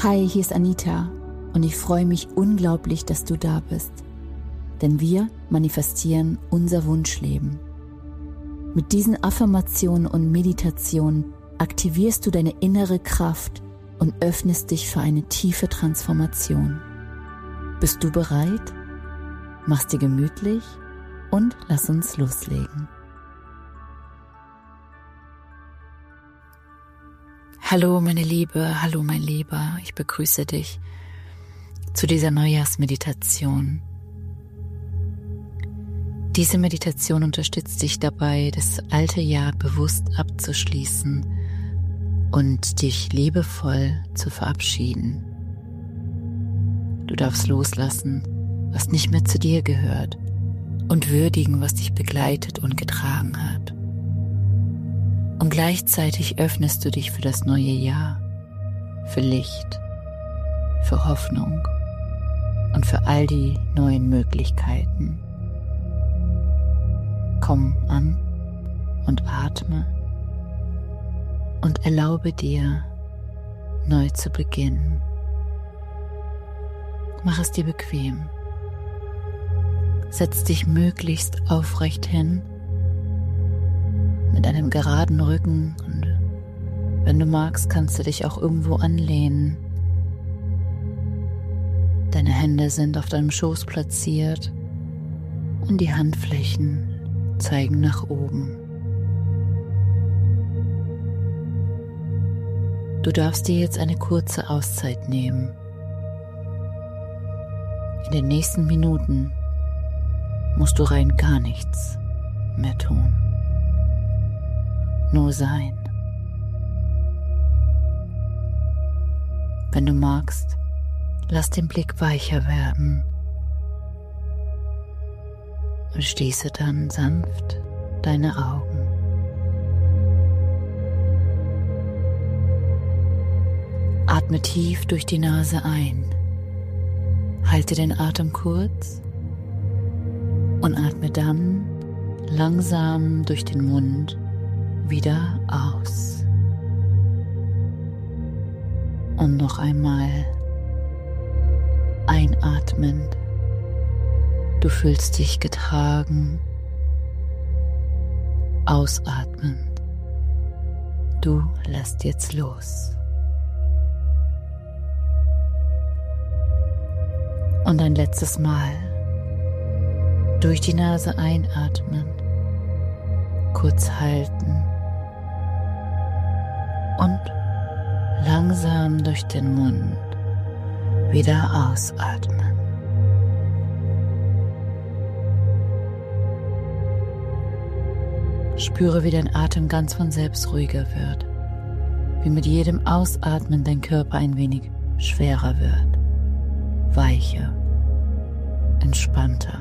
Hi, hier ist Anita und ich freue mich unglaublich, dass du da bist. Denn wir manifestieren unser Wunschleben. Mit diesen Affirmationen und Meditationen aktivierst du deine innere Kraft und öffnest dich für eine tiefe Transformation. Bist du bereit? Mach's dir gemütlich und lass uns loslegen. Hallo meine Liebe, hallo mein Lieber, ich begrüße dich zu dieser Neujahrsmeditation. Diese Meditation unterstützt dich dabei, das alte Jahr bewusst abzuschließen und dich liebevoll zu verabschieden. Du darfst loslassen, was nicht mehr zu dir gehört, und würdigen, was dich begleitet und getragen hat. Und gleichzeitig öffnest du dich für das neue Jahr, für Licht, für Hoffnung und für all die neuen Möglichkeiten. Komm an und atme und erlaube dir, neu zu beginnen. Mach es dir bequem. Setz dich möglichst aufrecht hin, mit einem geraden Rücken, und wenn du magst, kannst du dich auch irgendwo anlehnen. Deine Hände sind auf deinem Schoß platziert und die Handflächen zeigen nach oben. Du darfst dir jetzt eine kurze Auszeit nehmen. In den nächsten Minuten musst du rein gar nichts mehr tun. Nur sein. Wenn du magst, lass den Blick weicher werden und schließe dann sanft deine Augen. Atme tief durch die Nase ein. Halte den Atem kurz und atme dann langsam durch den Mund wieder aus. Und noch einmal einatmend. Du fühlst dich getragen. Ausatmend. Du lässt jetzt los. Und ein letztes Mal. Durch die Nase einatmen. Kurz halten. Und langsam durch den Mund wieder ausatmen. Spüre, wie dein Atem ganz von selbst ruhiger wird, wie mit jedem Ausatmen dein Körper ein wenig schwerer wird, weicher, entspannter.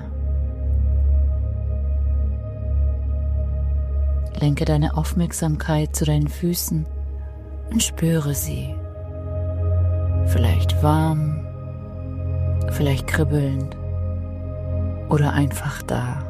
Lenke deine Aufmerksamkeit zu deinen Füßen und spüre sie. Vielleicht warm, vielleicht kribbelnd oder einfach da.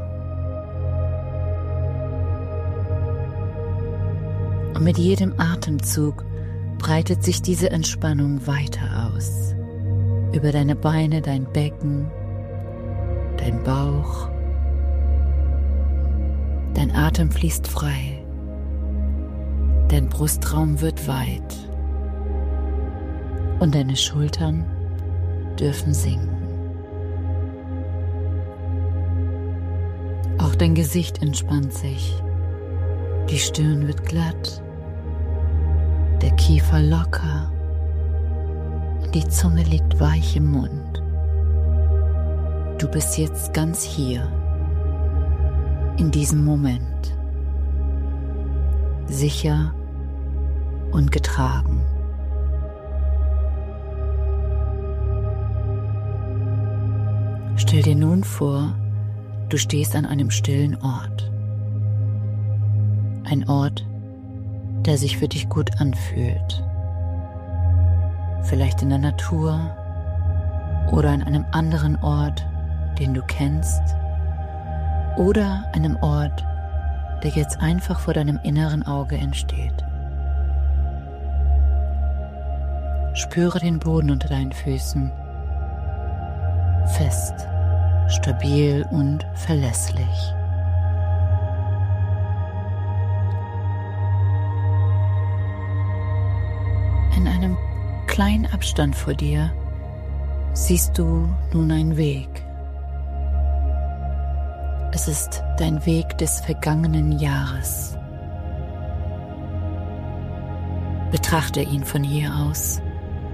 Und mit jedem Atemzug breitet sich diese Entspannung weiter aus. Über deine Beine, dein Becken, dein Bauch. Dein Atem fließt frei. Dein Brustraum wird weit und deine Schultern dürfen sinken. Auch dein Gesicht entspannt sich. Die Stirn wird glatt, der Kiefer locker und die Zunge liegt weich im Mund. Du bist jetzt ganz hier, in diesem Moment, sicher und getragen. Stell dir nun vor, du stehst an einem stillen Ort. Ein Ort, der sich für dich gut anfühlt. Vielleicht in der Natur oder an einem anderen Ort, den du kennst, oder einem Ort, der jetzt einfach vor deinem inneren Auge entsteht. Spüre den Boden unter deinen Füßen. Fest, stabil und verlässlich. In einem kleinen Abstand vor dir siehst du nun einen Weg. Es ist dein Weg des vergangenen Jahres. Betrachte ihn von hier aus.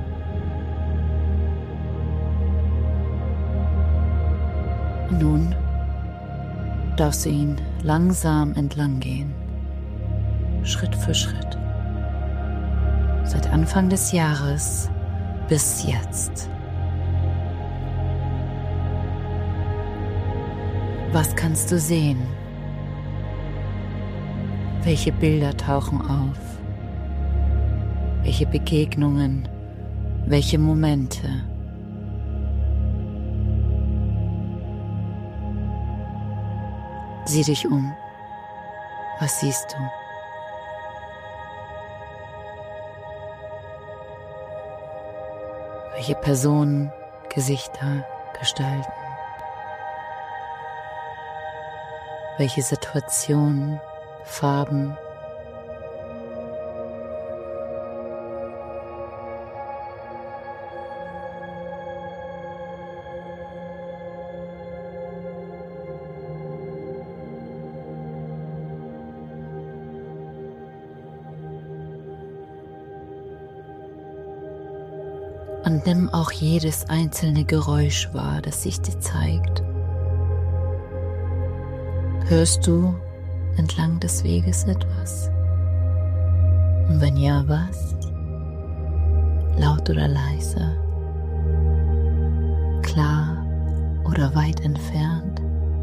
Und nun darfst du ihn langsam entlang gehen, Schritt für Schritt. Seit Anfang des Jahres bis jetzt. Was kannst du sehen? Welche Bilder tauchen auf? Welche Begegnungen? Welche Momente? Sieh dich um. Was siehst du? Welche Personen, Gesichter, Gestalten? Welche Situationen, Farben? Und nimm auch jedes einzelne Geräusch wahr, das sich dir zeigt. Hörst du entlang des Weges etwas? Und wenn ja, was? Laut oder leise? Klar oder weit entfernt?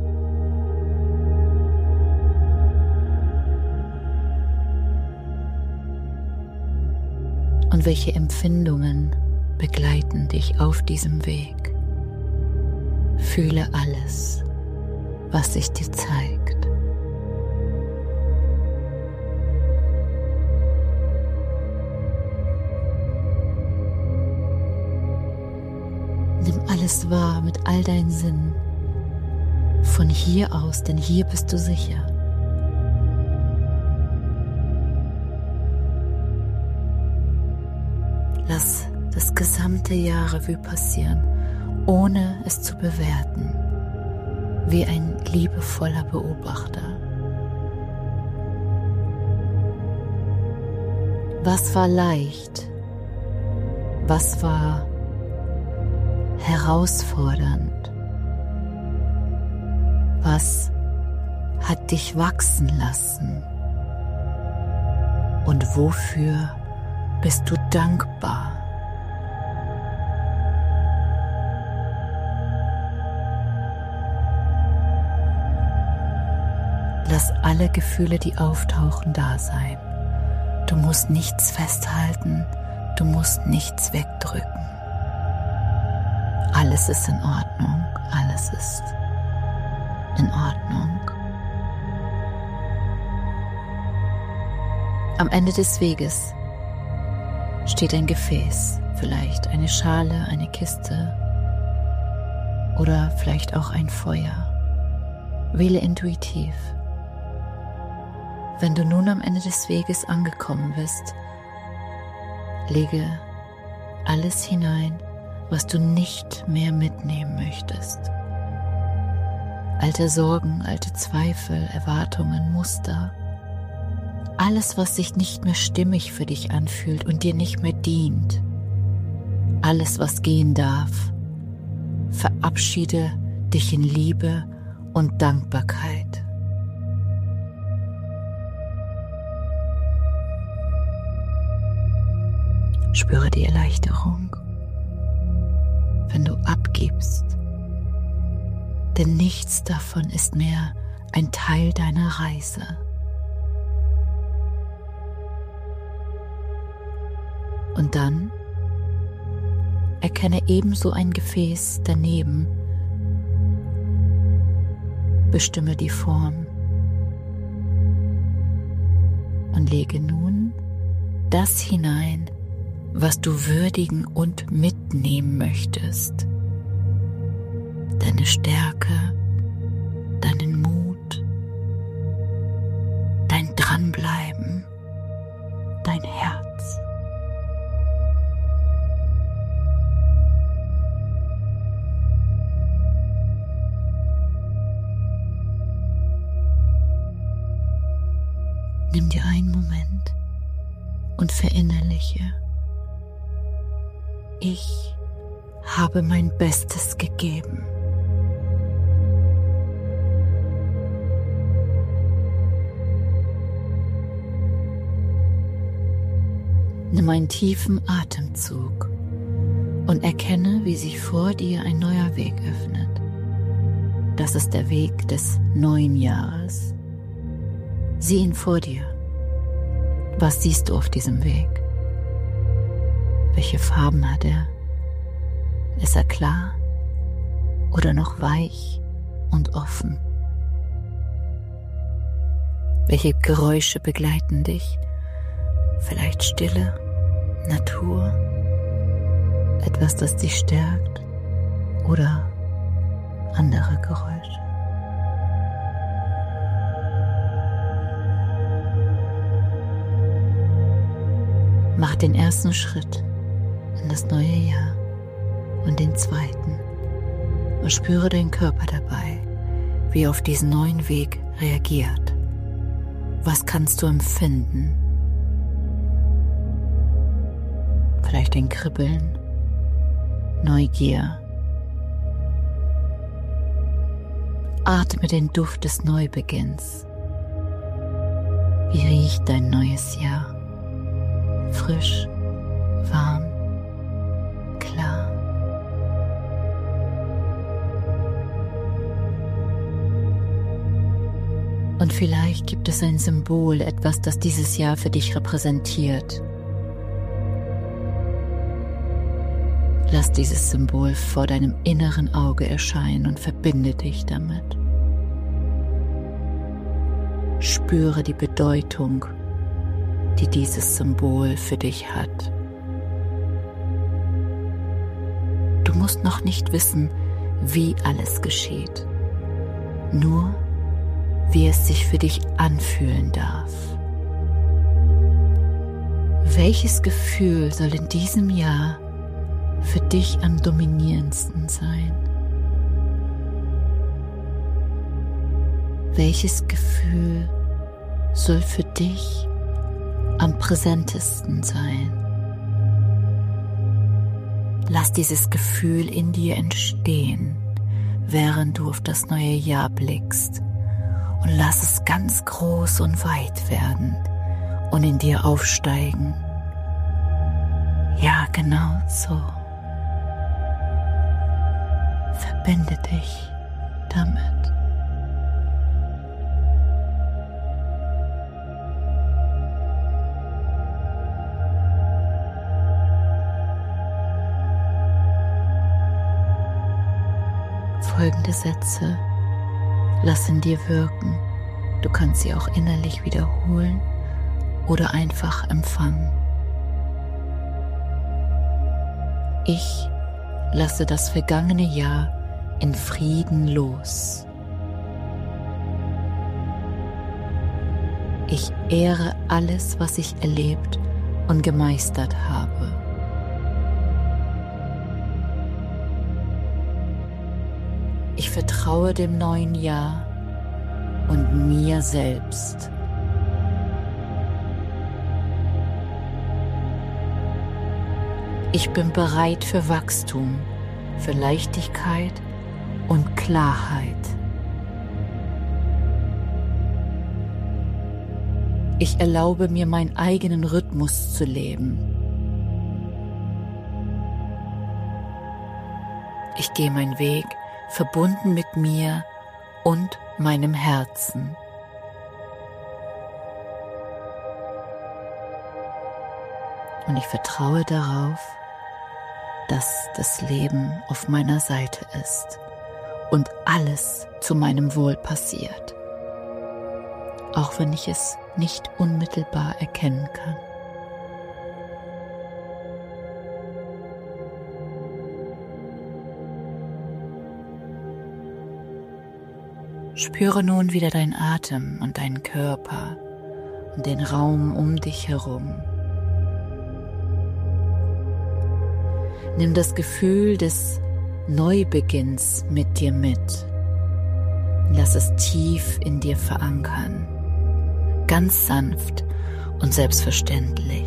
Und welche Empfindungen begleiten dich auf diesem Weg? Fühle alles, was sich dir zeigt. Nimm alles wahr mit all deinen Sinnen. Von hier aus, denn hier bist du sicher. Lass das gesamte Jahr Revue passieren, ohne es zu bewerten, wie ein liebevoller Beobachter. Was war leicht? Was war herausfordernd? Was hat dich wachsen lassen? Und wofür bist du dankbar? Lass alle Gefühle, die auftauchen, da sein. Du musst nichts festhalten, du musst nichts wegdrücken. Alles ist in Ordnung, alles ist in Ordnung. Am Ende des Weges steht ein Gefäß, vielleicht eine Schale, eine Kiste oder vielleicht auch ein Feuer. Wähle intuitiv. Wenn du nun am Ende des Weges angekommen bist, lege alles hinein, was du nicht mehr mitnehmen möchtest. Alte Sorgen, alte Zweifel, Erwartungen, Muster. Alles, was sich nicht mehr stimmig für dich anfühlt und dir nicht mehr dient. Alles, was gehen darf. Verabschiede dich in Liebe und Dankbarkeit. Spüre die Erleichterung, wenn du abgibst, denn nichts davon ist mehr ein Teil deiner Reise. Und dann erkenne ebenso ein Gefäß daneben, bestimme die Form und lege nun das hinein, was du würdigen und mitnehmen möchtest. Deine Stärke, deinen Mut, dein Dranbleiben, dein Herz. Nimm dir einen Moment und verinnerliche: Ich habe mein Bestes gegeben. Nimm einen tiefen Atemzug und erkenne, wie sich vor dir ein neuer Weg öffnet. Das ist der Weg des neuen Jahres. Sieh ihn vor dir. Was siehst du auf diesem Weg? Welche Farben hat er? Ist er klar oder noch weich und offen? Welche Geräusche begleiten dich? Vielleicht Stille, Natur, etwas, das dich stärkt oder andere Geräusche. Mach den ersten Schritt in das neue Jahr und den zweiten und spüre deinen Körper dabei, wie er auf diesen neuen Weg reagiert. Was kannst du empfinden? Vielleicht ein Kribbeln, Neugier. Atme den Duft des Neubeginns. Wie riecht dein neues Jahr? Frisch, warm, klar. Und vielleicht gibt es ein Symbol, etwas, das dieses Jahr für dich repräsentiert. Lass dieses Symbol vor deinem inneren Auge erscheinen und verbinde dich damit. Spüre die Bedeutung, die dieses Symbol für dich hat. Du musst noch nicht wissen, wie alles geschieht, nur wie es sich für dich anfühlen darf. Welches Gefühl soll in diesem Jahr für dich am dominierendsten sein? Welches Gefühl soll für dich am präsentesten sein? Lass dieses Gefühl in dir entstehen, während du auf das neue Jahr blickst, und lass es ganz groß und weit werden und in dir aufsteigen. Ja, genau so. Verbinde dich damit. Folgende Sätze lass in dir wirken. Du kannst sie auch innerlich wiederholen oder einfach empfangen. Ich lasse das vergangene Jahr in Frieden los. Ich ehre alles, was ich erlebt und gemeistert habe. Ich vertraue dem neuen Jahr und mir selbst. Ich bin bereit für Wachstum, für Leichtigkeit und Klarheit. Ich erlaube mir, meinen eigenen Rhythmus zu leben. Ich gehe meinen Weg, verbunden mit mir und meinem Herzen. Und ich vertraue darauf, dass das Leben auf meiner Seite ist und alles zu meinem Wohl passiert, auch wenn ich es nicht unmittelbar erkennen kann. Spüre nun wieder deinen Atem und deinen Körper und den Raum um dich herum. Nimm das Gefühl des Neubeginns mit dir mit. Lass es tief in dir verankern, ganz sanft und selbstverständlich.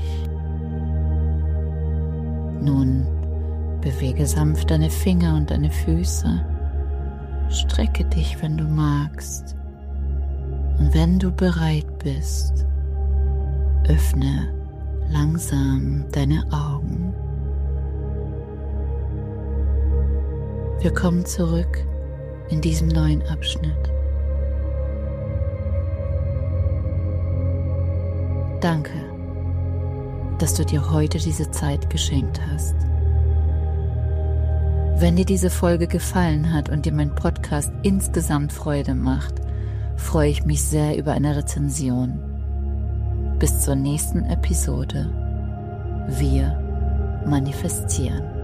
Nun bewege sanft deine Finger und deine Füße. Strecke dich, wenn du magst. Und wenn du bereit bist, öffne langsam deine Augen. Wir kommen zurück in diesem neuen Abschnitt. Danke, dass du dir heute diese Zeit geschenkt hast. Wenn dir diese Folge gefallen hat und dir mein Podcast insgesamt Freude macht, freue ich mich sehr über eine Rezension. Bis zur nächsten Episode. Wir manifestieren.